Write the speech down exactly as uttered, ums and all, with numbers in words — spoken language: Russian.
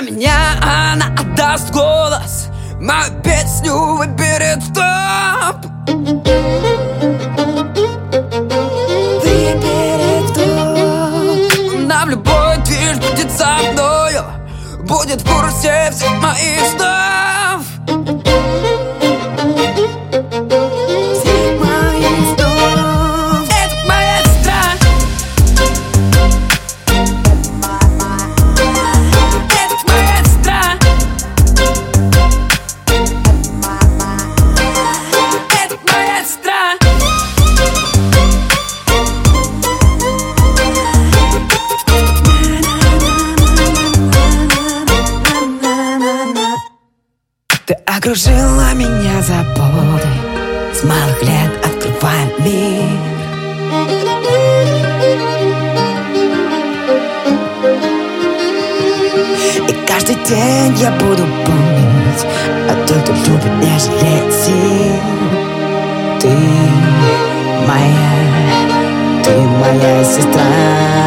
За меня она отдаст голос, мою песню выберет в топ. Выберет в топ. Она в любой движ будет со мною, будет в курсе всех моих снов. Всех моих снов. Это моя сестра. Это моя сестра. Это моя сестра. Ты окружила меня заботой, с малых лет открывая мир. И каждый день я буду помнить о том, кто любит, не жалеет сил. Ты моя, ты моя сестра.